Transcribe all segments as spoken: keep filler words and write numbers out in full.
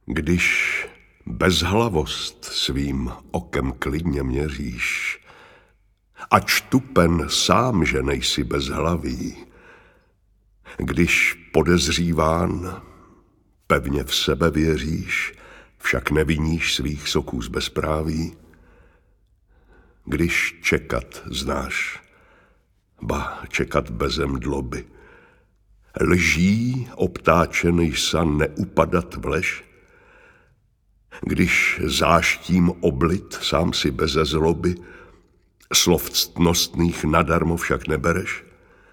Když bezhlavost svým okem klidně měříš, ač tupen sám, že nejsi bezhlavý, když podezříván, pevně v sebe věříš, však neviníš svých soků z bezpráví, když čekat znáš, ba čekat bezem dloby, lží obtáčený san neupadat v lež, když záštím oblit sám si beze zloby, slov ctnostných nadarmo však nebereš,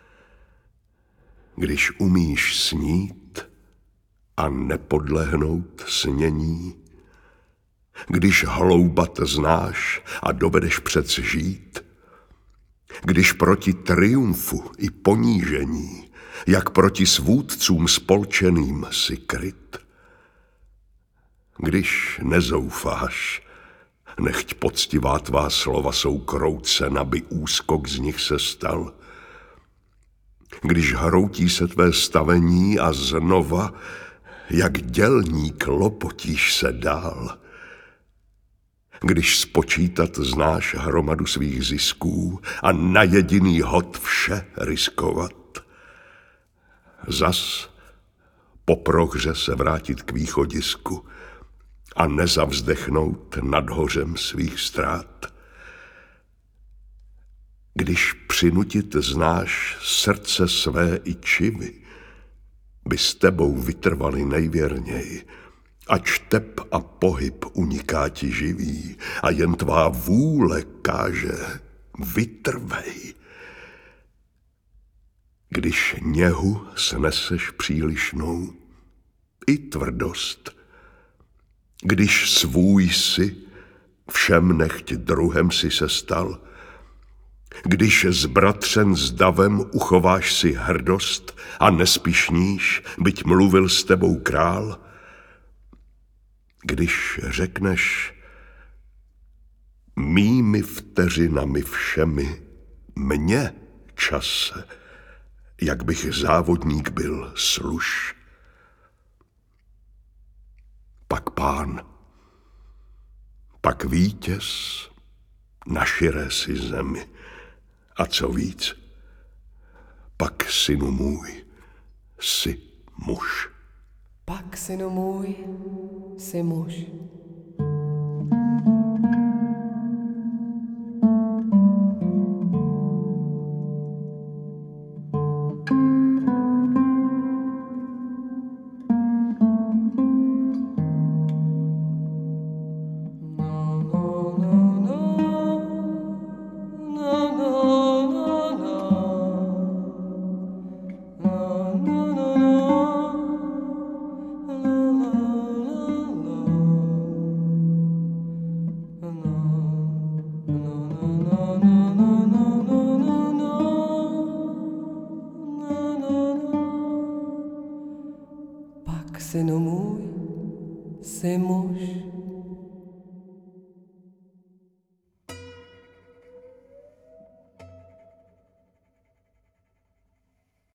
když umíš snít a nepodlehnout snění, když hloubat znáš a dovedeš přece žít, když proti triumfu i ponížení, jak proti svůdcům spolčeným si kryt, když nezoufáš, nechť poctivá tvá slova jsou kroucen, aby úskok z nich se stal, když hroutí se tvé stavení a znova, jak dělník lopotíš se dál, když spočítat znáš hromadu svých zisků a na jediný hod vše riskovat, zas po prohře se vrátit k východisku a nezavzdechnout nad hořem svých ztrát, když přinutit znáš srdce své i čivy, by s tebou vytrvali nejvěrněji, ač tep a pohyb uniká ti živý a jen tvá vůle káže vytrvej. Když něhu sneseš přílišnou i tvrdost, když svůj si všem nechť druhem si se stal, když zbratřen s davem uchováš si hrdost a nespišníš, byť mluvil s tebou král, když řekneš mými vteřinami všemi mně čase, jak bych závodník byl sluš, pak pán, pak vítěz na širé si zemi, a co víc, pak, synu můj, jsi muž. Pak, synu můj, jsi muž. Synu můj, jsi muž.